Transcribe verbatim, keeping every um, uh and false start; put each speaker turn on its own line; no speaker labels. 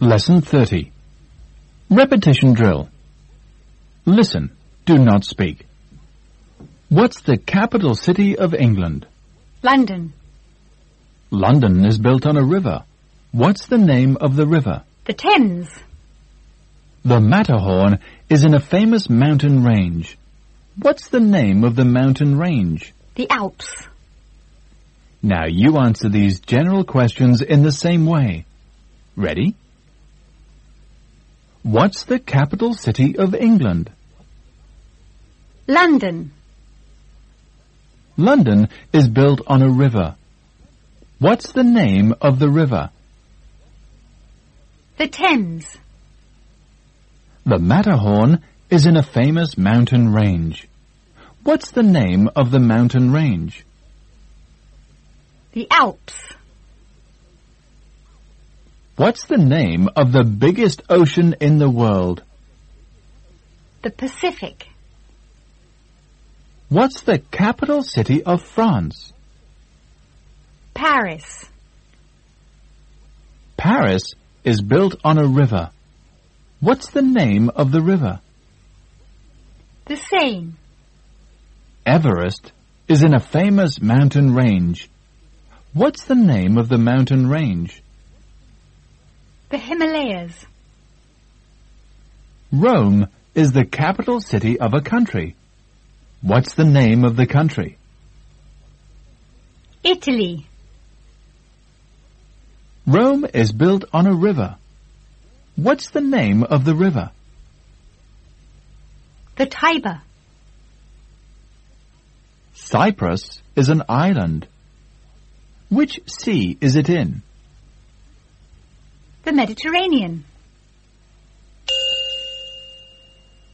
Lesson thirty. Repetition drill. Listen, do not speak. What's the capital city of England?
London.
London is built on a river. What's the name of the river?
The Thames.
The Matterhorn is in a famous mountain range. What's the name of the mountain range?
The Alps.
Now you answer these general questions in the same way. Ready? What's the capital city of England?
London.
London is built on a river. What's the name of the river?
The Thames.
The Matterhorn is in a famous mountain range. What's the name of the mountain range?
The Alps.
What's the name of the biggest ocean in the world?
The Pacific.
What's the capital city of France?
Paris.
Paris is built on a river. What's the name of the river?
The Seine.
Everest is in a famous mountain range. What's the name of the mountain range?
The Himalayas.
Rome is the capital city of a country. What's the name of the country?
Italy.
Rome is built on a river. What's the name of the river?
The Tiber.
Cyprus is an island. Which sea is it in?
The Mediterranean.